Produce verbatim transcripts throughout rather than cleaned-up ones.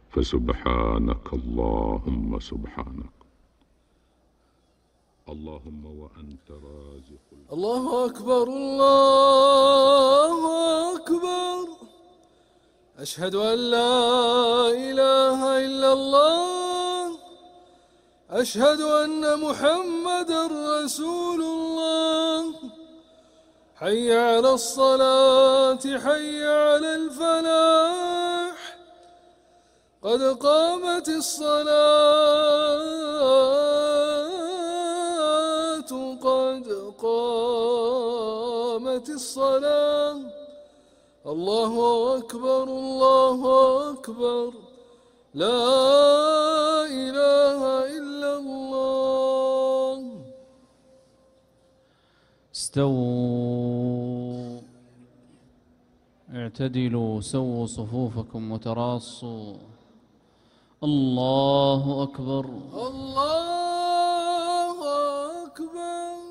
فسبحانك اللهم سبحانك. اللهم وأنت رازق. الله أكبر الله أكبر. أشهد أن لا إله إلا الله. أشهد أن محمدًا رسول الله. حي على الصلاة حي على الفلاح. قد قامت الصلاة قد قامت الصلاة. الله أكبر الله أكبر. لا إله إلا الله. استووا اعتدلوا سووا صفوفكم وتراصوا. الله أكبر الله أكبر.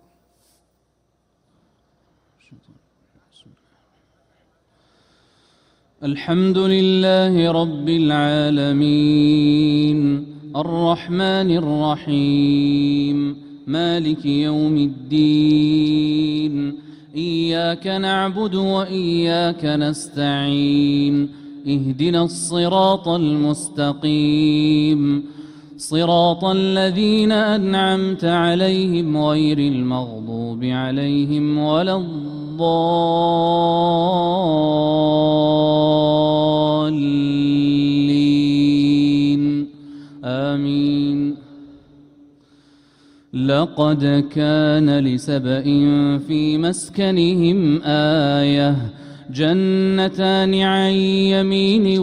الحمد لله رب العالمين الرحمن الرحيم مالك يوم الدين. إياك نعبد وإياك نستعين. اهدنا الصراط المستقيم صراط الذين أنعمت عليهم غير المغضوب عليهم ولا الضالين آمين. لقد كان لسبإ في مسكنهم آية جنتان عن يمين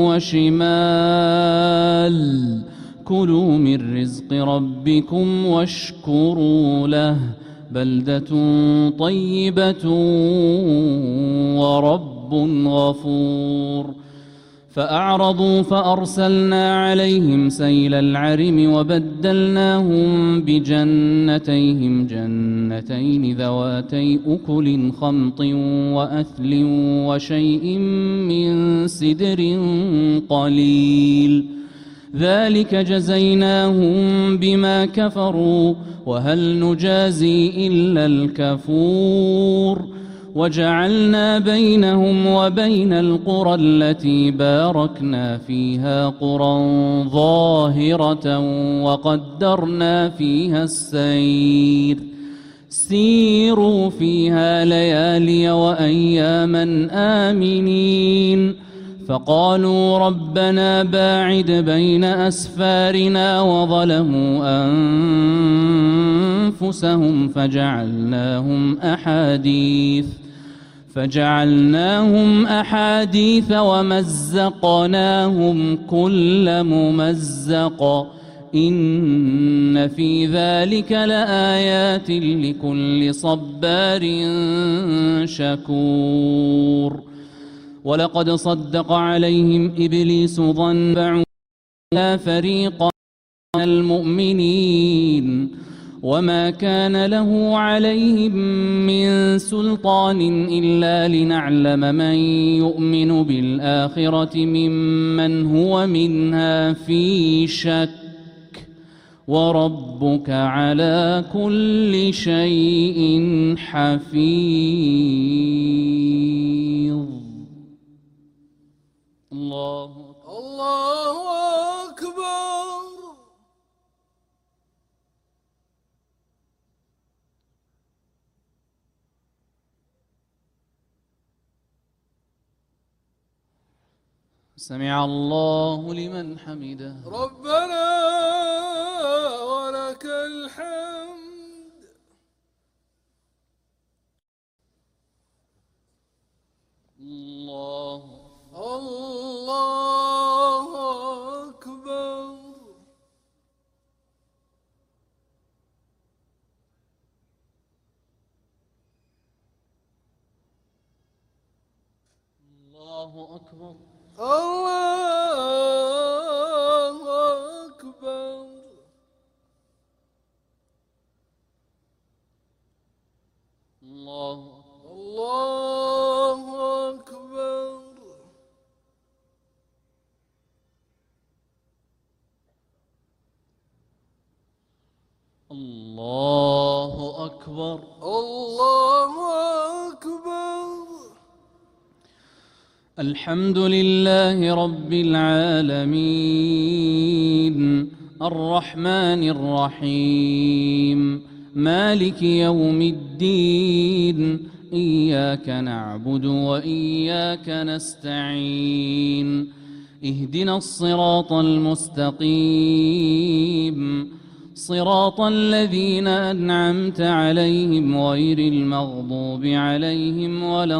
وشمال كلوا من رزق ربكم واشكروا له بلدة طيبة ورب غفور. فأعرضوا فأرسلنا عليهم سيل العرم وبدلناهم بجنتيهم جنتين ذواتي أكل خمط وأثل وشيء من سدر قليل ذلك جزيناهم بما كفروا وهل نجازي إلا الكفور. وجعلنا بينهم وبين القرى التي باركنا فيها قرى ظاهرة وقدرنا فيها السير سيروا فيها ليالي وأياما آمنين. فقالوا ربنا باعد بين أسفارنا وظلموا أنفسهم فجعلناهم أحاديث فجعلناهم أحاديث ومزقناهم كل ممزق إن في ذلك لآيات لكل صبار شكور. ولقد صدق عليهم إبليس ظنه يا فريق من المؤمنين وما كان له عليهم من سلطان إلا لنعلم من يؤمن بالآخرة ممن هو منها في شك وربك على كل شيء حفيظ. الله الله أكبر. سمع الله لمن حمده. ربنا ولك الحمد. الله الله أكبر. الله أكبر. الله أكبر. الله الله أكبر. الله أكبر. الله أكبر. الحمد لله رب العالمين الرحمن الرحيم مالك يوم الدين إياك نعبد وإياك نستعين اهدنا الصراط المستقيم صراط الذين أنعمت عليهم غير المغضوب عليهم ولا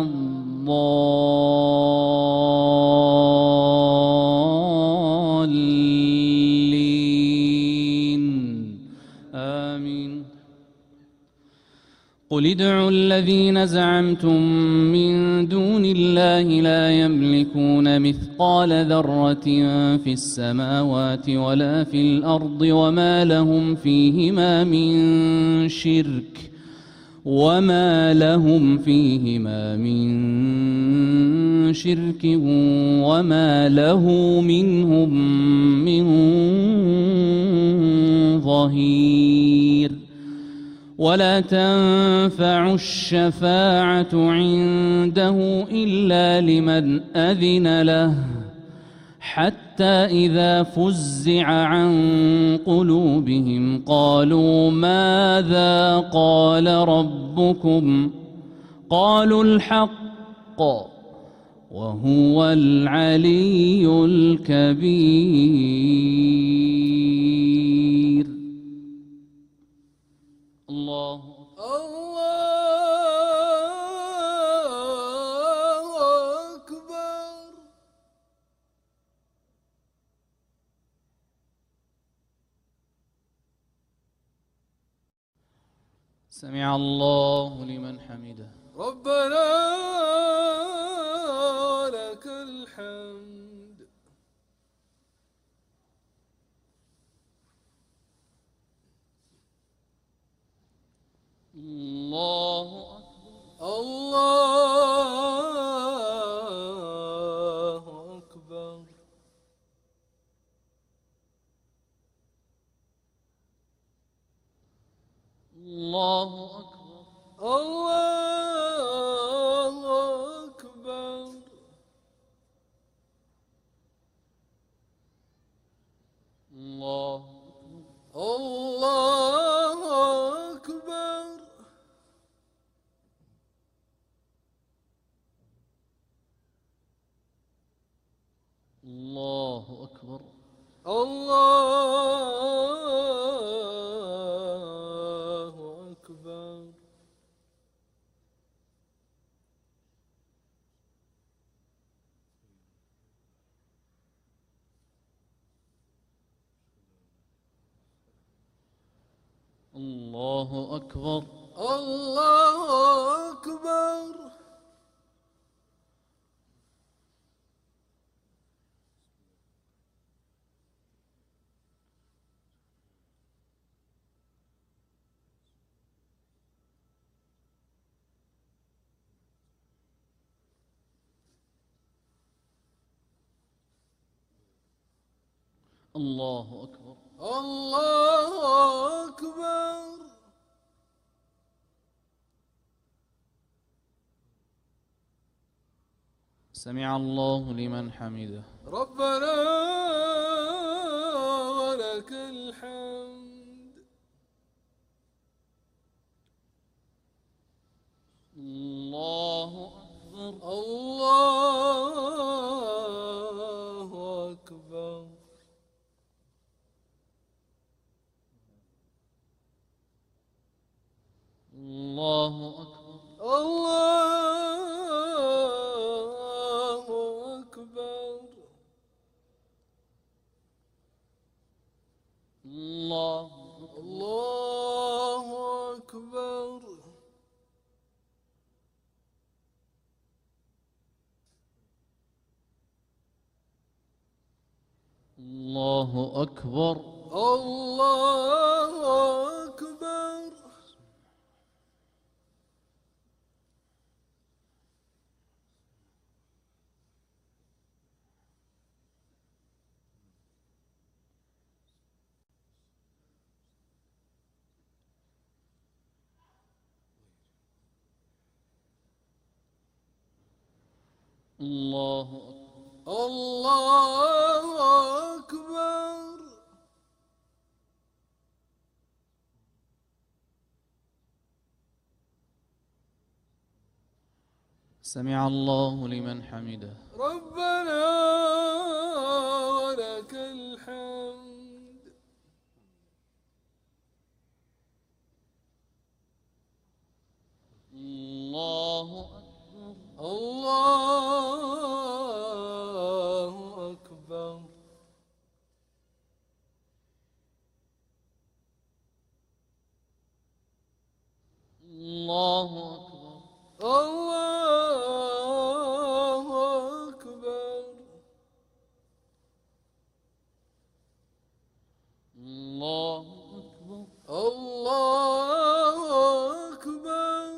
الضالين آمين. قل ادعوا الذين زعمتم من دون الله لا يملكون مثقال ذرة في السماوات ولا في الأرض وما لهم فيهما من شرك وما لهم فيهما من شرك وما له منهم من ظهير. ولا تنفع الشفاعة عنده إلا لمن أذن له حتى إذا فزع عن قلوبهم قالوا ماذا قال ربكم قالوا الحق وهو العلي الكبير. الله الله أكبر. سمع الله لمن حمده. ربنا لك الحمد. الله أكبر. الله أكبر. الله أكبر. الله أكبر. الله الله أكبر. الله أكبر. الله أكبر. الله أكبر. الله أكبر. الله أكبر. الله أكبر. سمع الله لمن حمده. ربنا ولك الحمد. الله أكبر. الله أكبر. الله أكبر. الله أكبر. الله الله أكبر. الله أكبر. الله أكبر. الله أكبر. الله أكبر. سمع الله لمن حمده. ربنا ولك الحمد. الله أكبر. الله أكبر. الله أكبر. الله أكبر. الله أكبر. الله أكبر.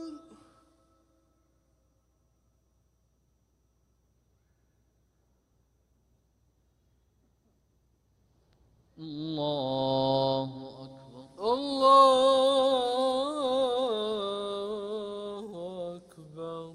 الله أكبر. الله أكبر.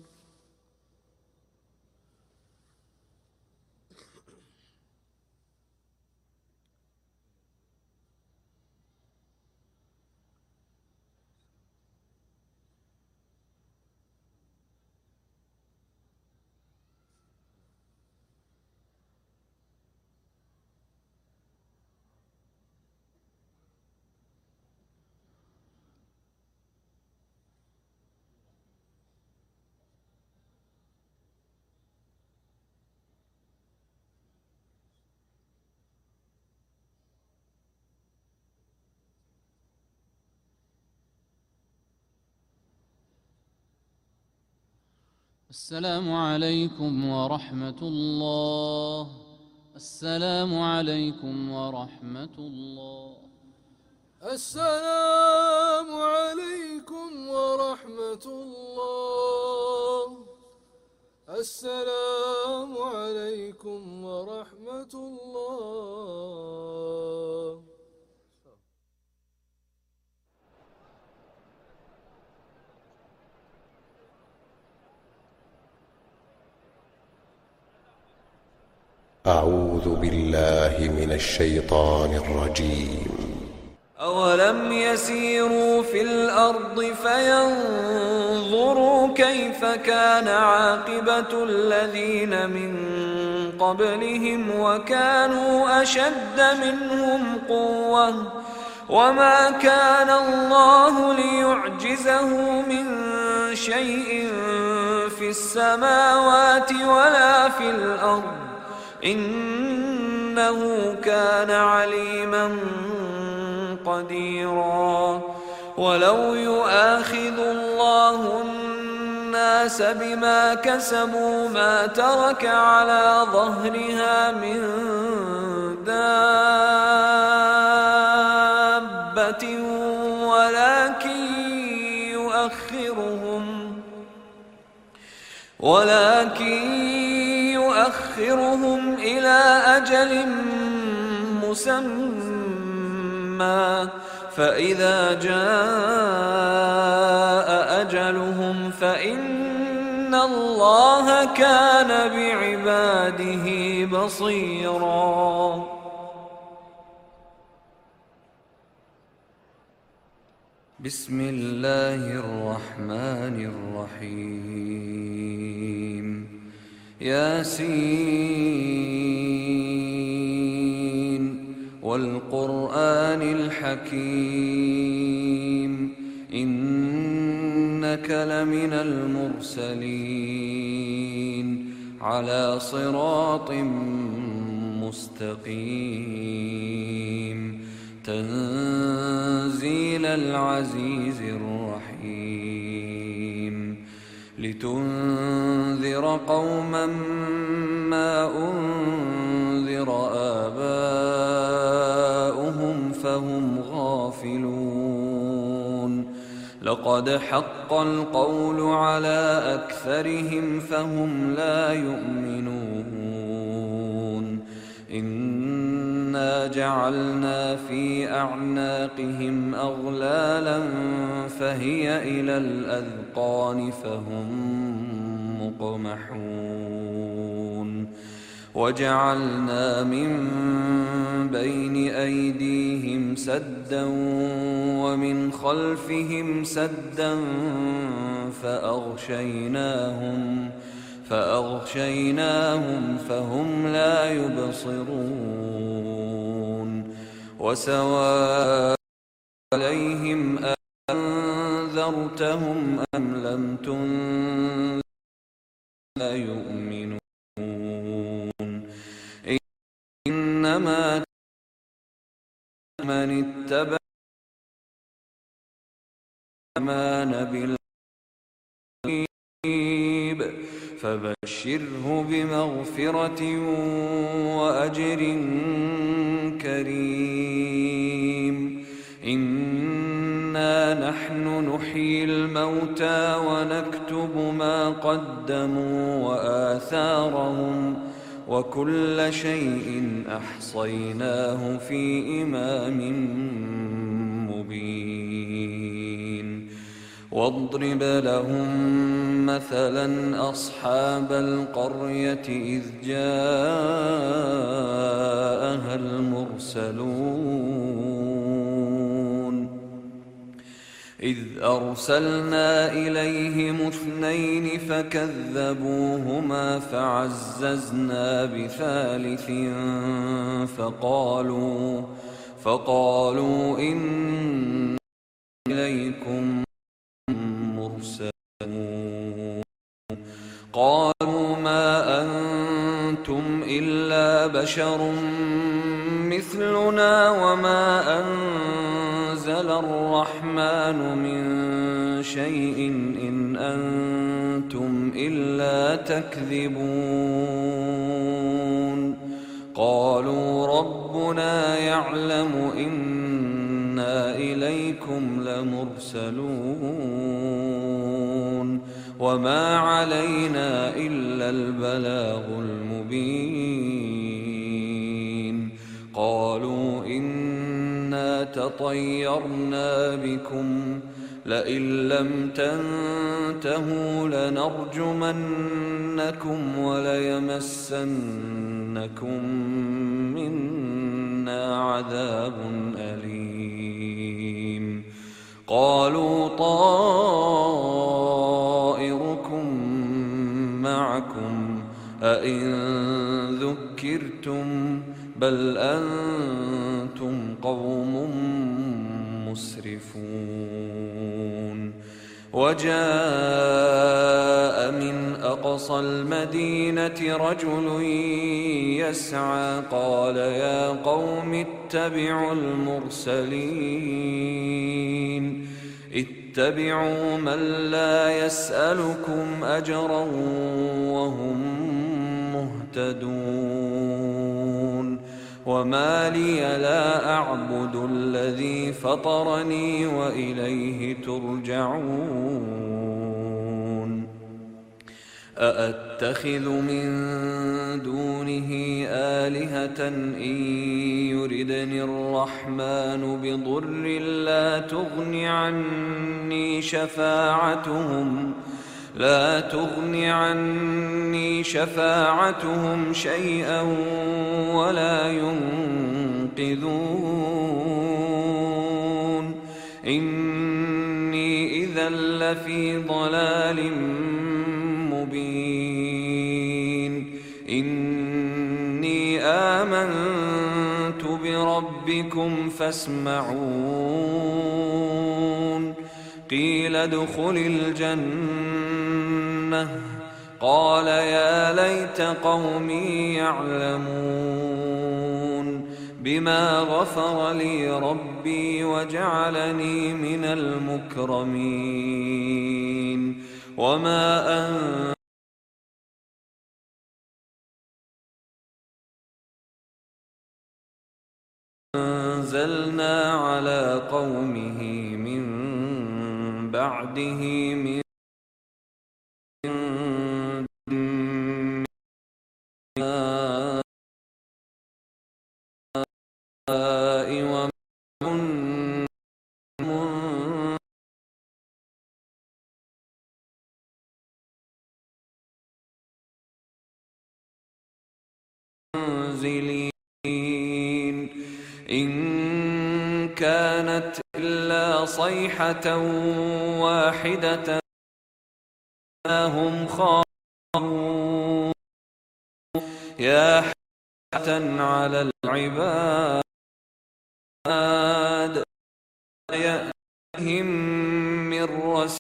السلام عليكم ورحمة الله. السلام عليكم ورحمة الله. السلام عليكم ورحمة الله. السلام عليكم ورحمة الله. أعوذ بالله من الشيطان الرجيم. أولم يسيروا في الأرض فينظروا كيف كان عاقبة الذين من قبلهم وكانوا أشد منهم قوة وما كان الله ليعجزه من شيء في السماوات ولا في الأرض إنه كان عليما قديرا. ولو يؤاخذ الله الناس بما كسبوا ما ترك على ظهرها من دابة ولكن يؤخرهم ولكن يؤخرهم إلى أجل مسمى فإذا جاء أجلهم فإن الله كان بعباده بصيرا. بسم الله الرحمن الرحيم. ياسين والقرآن الحكيم إنك لمن المرسلين على صراط مستقيم تنزيل العزيز الرحيم لتنذر قوما ما أنذر آباؤهم فهم غافلون لقد حق القول على أكثرهم فهم لا يؤمنون إنا جعلنا في أعناقهم أغلالا فهي إلى الأذقان فهم مقمحون وجعلنا من بين أيديهم سدا ومن خلفهم سدا فأغشيناهم فأغشيناهم فهم لا يبصرون وسواء عليهم أنذرتهم أم لم تنذرهم لا يؤمنون إنما من اتبع الرحمن بالغيب فبشره بمغفرة وأجر كريم إنا نحن نحيي الموتى ونكتب ما قدموا وآثارهم وكل شيء أحصيناه في إمام مبين واضرب لهم مثلا أصحاب القرية إذ جاءها المرسلون إذ أرسلنا إليهم اثنين فكذبوهما فعززنا بثالث فقالوا فقالوا إنا إليكم مرسلون قالوا ما أنتم إلا بشر مثلنا وما أنزل الرحمن من شيء إن أنتم إلا تكذبون قالوا ربنا يعلم إنا إليكم لمرسلون وما علينا إلا البلاغ المبين قالوا إنا تطيرنا بكم لئن لم تنتهوا لنرجمنكم وليمسنكم منا عذاب أليم قالوا طائركم معكم أئن ذكرتم بل أنتم قوم مسرفون وجاء من أقصى المدينة رجل يسعى قال يا قوم اتبعوا المرسلين اتبعوا من لا يسألكم أجرا وهم مهتدون وما لي لا أعبد الذي فطرني وإليه ترجعون أأتخذ من دونه آلهة إن يردني الرحمن بضر لا تغن عني شفاعتهم لا تغن عني شفاعتهم شيئا ولا ينقذون إني إذا لفي ضلال مبين إني آمنت بربكم فاسمعون قيل ادخل الجنة قال يا ليت قومي يعلمون بما غفر لي ربي وجعلني من المكرمين وما أنزلنا على قومه من بعده من منزلين إن كانت إلا صيحة واحدة هم خامون يا حسرة على العباد يأتهم من رسول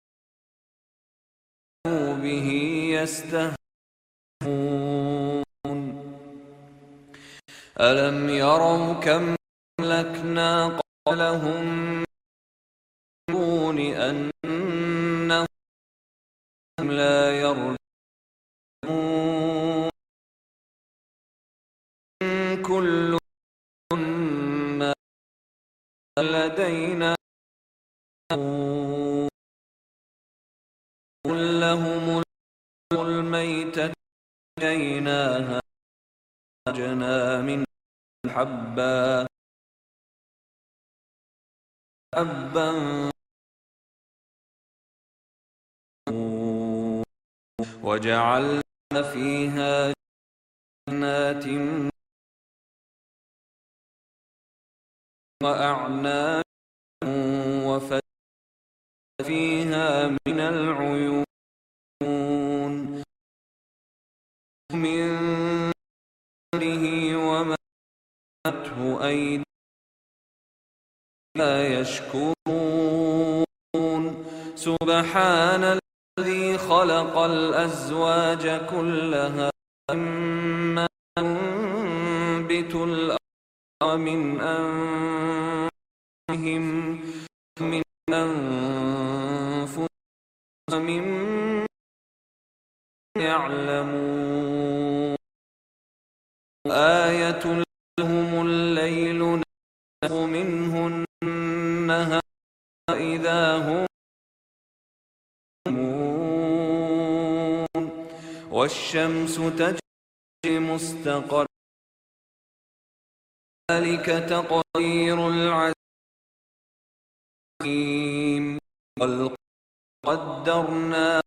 به يستهزئون ألم يروا كم أهلكنا قبلهم من القرون أنهم لا يرجعون كل ما لدينا قل لهم الميتة جيناها جنا من حبا حبا وجعلنا فيها جنات وأعناب وفجر فيها من العيون من ذره وماته أيدي لا يشكرون سبحان الذي خلق الأزواج كلها مما تنبت الأرض ومن أنفسهم من أنفسهم ومما يعلمون آية لهم الليل نسخ منه النهار إذا هم يظلمون والشمس تجري مستقر ذلك تقدير العليم والقدر قدرنا